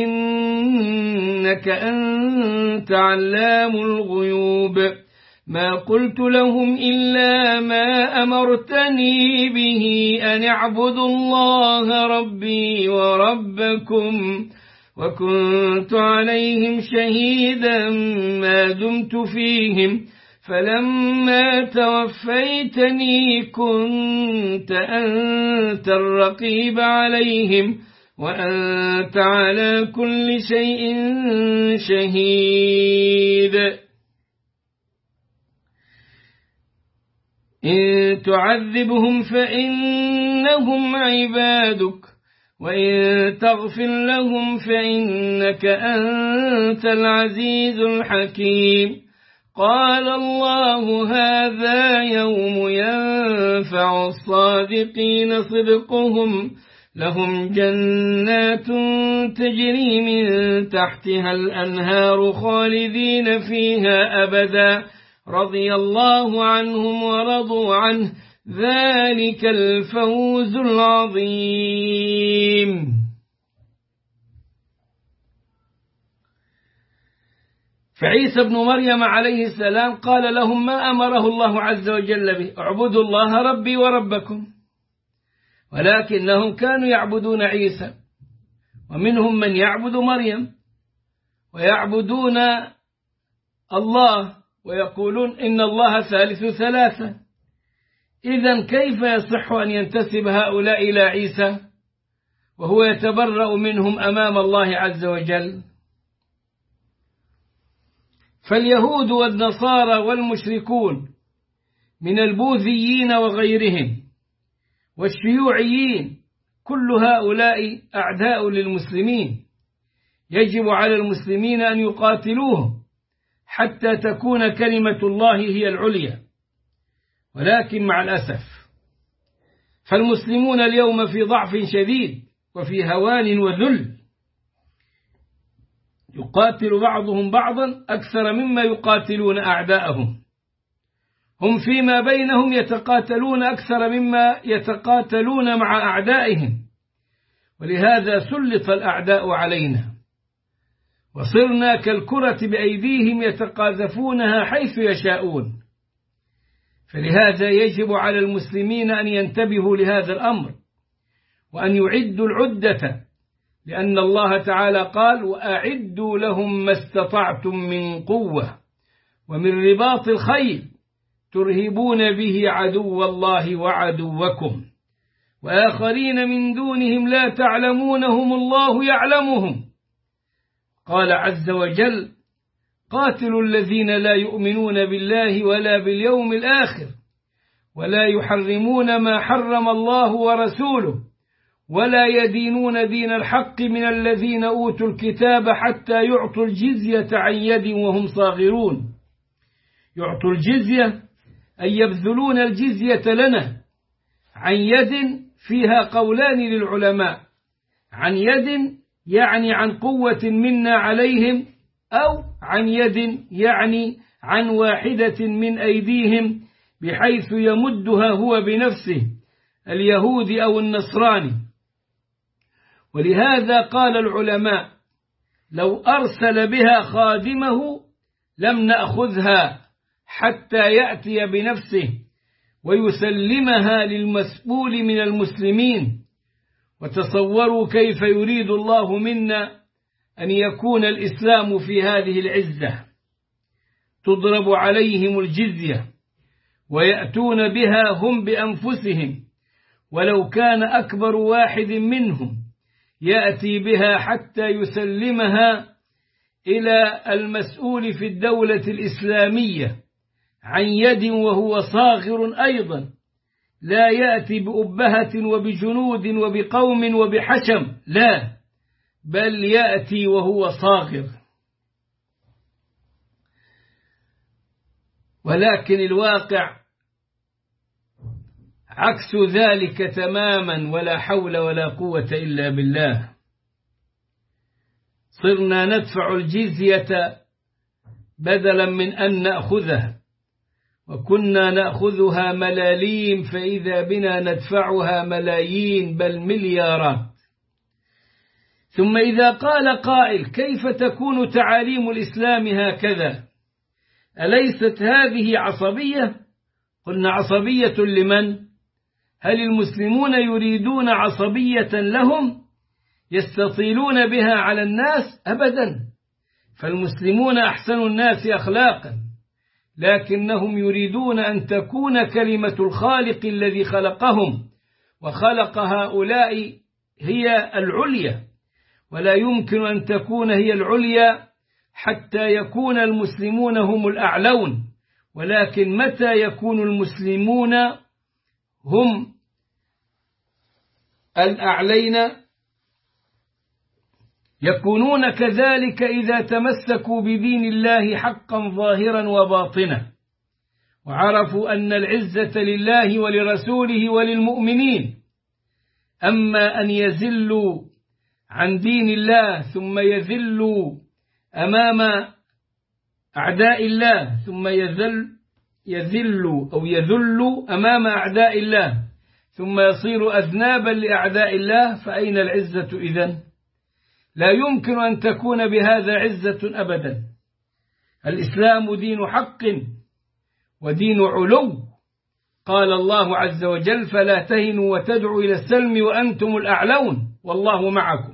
إنك أنت علام الغيوب. ما قلت لهم إلا ما أمرتني به أن اعبدوا الله ربي وربكم، وكنت عليهم شهيدا ما دمت فيهم، فلما توفيتني كنت أنت الرقيب عليهم، وأنت على كل شيء شهيد. إن تعذبهم فإنهم عبادك، وإن تغفر لهم فإنك أنت العزيز الحكيم. قال الله: هذا يوم ينفع الصادقين صدقهم، لهم جنات تجري من تحتها الأنهار خالدين فيها أبدا، رضي الله عنهم ورضوا عنه، ذلك الفوز العظيم. فعيسى ابن مريم عليه السلام قال لهم ما أمره الله عز وجل به: اعبدوا الله ربي وربكم. ولكنهم كانوا يعبدون عيسى، ومنهم من يعبد مريم، ويعبدون الله ويقولون إن الله ثالث ثلاثة. إذن كيف يصح أن ينتسب هؤلاء إلى عيسى وهو يتبرأ منهم أمام الله عز وجل؟ فاليهود والنصارى والمشركون من البوذيين وغيرهم والشيوعيين كل هؤلاء أعداء للمسلمين، يجب على المسلمين أن يقاتلوهم حتى تكون كلمة الله هي العليا. ولكن مع الأسف فالمسلمون اليوم في ضعف شديد وفي هوان وذل، يقاتل بعضهم بعضا أكثر مما يقاتلون أعداءهم، هم فيما بينهم يتقاتلون أكثر مما يتقاتلون مع أعدائهم، ولهذا سلط الأعداء علينا وصرنا كالكرة بأيديهم يتقاذفونها حيث يشاءون. فلهذا يجب على المسلمين أن ينتبهوا لهذا الأمر وأن يعدوا العدة، لأن الله تعالى قال: وأعدوا لهم ما استطعتم من قوة ومن رباط الخيل ترهبون به عدو الله وعدوكم وآخرين من دونهم لا تعلمونهم الله يعلمهم. قال عز وجل: قاتلوا الذين لا يؤمنون بالله ولا باليوم الآخر ولا يحرمون ما حرم الله ورسوله ولا يدينون دين الحق من الذين أوتوا الكتاب حتى يعطوا الجزية عن يد وهم صاغرون. يعطوا الجزية أن يبذلون الجزية لنا، عن يد فيها قولان للعلماء: عن يد يعني عن قوة منا عليهم، أو عن يد يعني عن واحدة من أيديهم بحيث يمدها هو بنفسه، اليهود أو النصراني. ولهذا قال العلماء: لو أرسل بها خادمه لم نأخذها حتى يأتي بنفسه ويسلمها للمسؤول من المسلمين. وتصوروا كيف يريد الله منا أن يكون الإسلام في هذه العزة، تضرب عليهم الجزية ويأتون بها هم بأنفسهم، ولو كان أكبر واحد منهم يأتي بها حتى يسلمها إلى المسؤول في الدولة الإسلامية عن يد وهو صاغر أيضا، لا يأتي بأبهة وبجنود وبقوم وبحشم، لا، بل يأتي وهو صاغر. ولكن الواقع عكس ذلك تماما، ولا حول ولا قوة إلا بالله. صرنا ندفع الجزية بدلا من أن نأخذها، وكنا نأخذها ملاليم، فإذا بنا ندفعها ملايين بل مليارات. ثم إذا قال قائل: كيف تكون تعاليم الإسلام هكذا؟ أليست هذه عصبية؟ قلنا: عصبية لمن؟ هل المسلمون يريدون عصبية لهم يستطيلون بها على الناس؟ أبدا، فالمسلمون أحسن الناس أخلاقا، لكنهم يريدون أن تكون كلمة الخالق الذي خلقهم وخلق هؤلاء هي العليا، ولا يمكن أن تكون هي العليا حتى يكون المسلمون هم الأعلون. ولكن متى يكون المسلمون هم الأعلين؟ يكونون كذلك إذا تمسكوا بدين الله حقا ظاهرا وباطنا، وعرفوا أن العزة لله ولرسوله وللمؤمنين. أما أن يزلوا عن دين الله ثم يذلوا أمام أعداء الله، ثم يذل يذلوا أو يذلوا أمام أعداء الله، ثم يصير أذنابا لأعداء الله، فأين العزة إذن؟ لا يمكن أن تكون بهذا عزة أبدا. الإسلام دين حق ودين علو. قال الله عز وجل: فلا تهنوا وتدعوا إلى السلم وأنتم الأعلون والله معكم.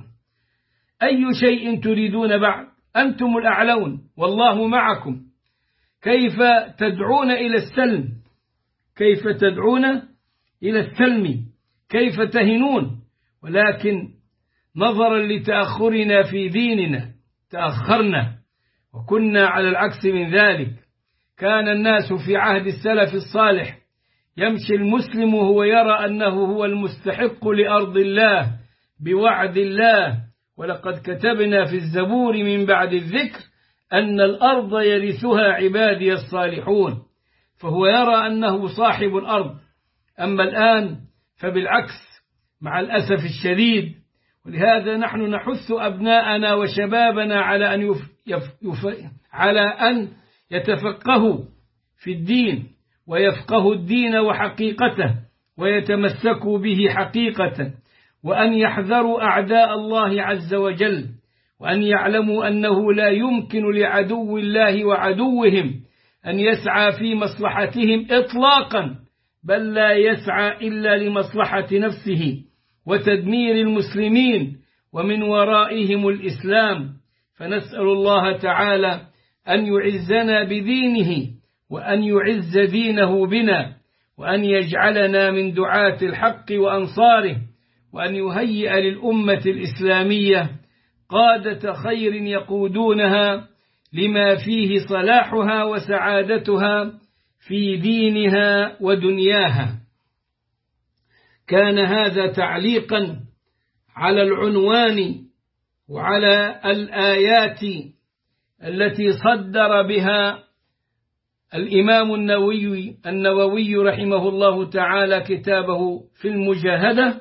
أي شيء تريدون بعد؟ أنتم الأعلون والله معكم. كيف تدعون إلى السلم؟ كيف تدعون إلى السلم؟ كيف تهنون؟ ولكن نظرا لتأخرنا في ديننا تأخرنا، وكنا على العكس من ذلك. كان الناس في عهد السلف الصالح يمشي المسلم وهو يرى أنه هو المستحق لأرض الله بوعد الله: ولقد كتبنا في الزبور من بعد الذكر أن الأرض يرثها عبادي الصالحون، فهو يرى أنه صاحب الأرض. أما الآن فبالعكس مع الأسف الشديد. ولهذا نحن نحث أبناءنا وشبابنا على أن يف يف يف على أن يتفقهوا في الدين ويفقهوا الدين وحقيقته ويتمسكوا به حقيقة، وأن يحذروا أعداء الله عز وجل، وأن يعلموا أنه لا يمكن لعدو الله وعدوهم أن يسعى في مصلحتهم إطلاقا، بل لا يسعى إلا لمصلحة نفسه وتدمير المسلمين ومن ورائهم الإسلام. فنسأل الله تعالى أن يعزنا بدينه، وأن يعز دينه بنا، وأن يجعلنا من دعاة الحق وأنصاره، وأن يهيئ للأمة الإسلامية قادة خير يقودونها لما فيه صلاحها وسعادتها في دينها ودنياها. كان هذا تعليقا على العنوان وعلى الآيات التي صدر بها الإمام النووي النووي رحمه الله تعالى كتابه في المجاهدة.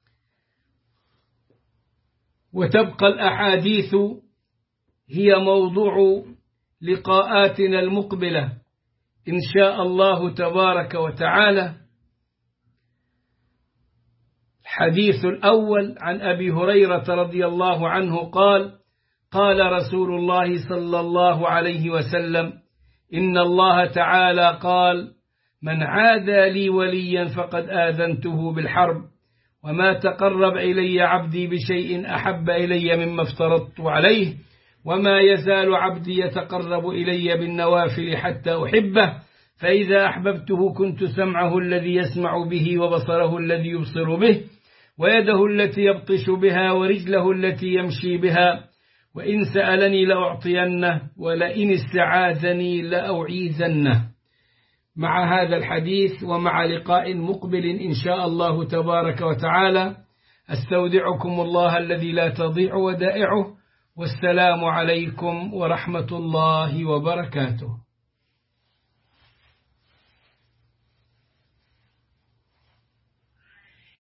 وتبقى الأحاديث هي موضوع لقاءاتنا المقبلة إن شاء الله تبارك وتعالى. الحديث الأول عن أبي هريرة رضي الله عنه قال: قال رسول الله صلى الله عليه وسلم: إن الله تعالى قال: من عادى لي وليا فقد آذنته بالحرب وما تقرب إلي عبدي بشيء أحب إلي مما افترضت عليه وما يزال عبدي يتقرب إلي بالنوافل حتى أحبه فإذا أحببته كنت سمعه الذي يسمع به وبصره الذي يبصر به ويده التي يبطش بها ورجله التي يمشي بها وإن سألني لأعطينه ولئن استعاذني لأعيذنه. مع هذا الحديث ومع لقاء مقبل إن شاء الله تبارك وتعالى أستودعكم الله الذي لا تضيع ودائعه والسلام عليكم ورحمة الله وبركاته.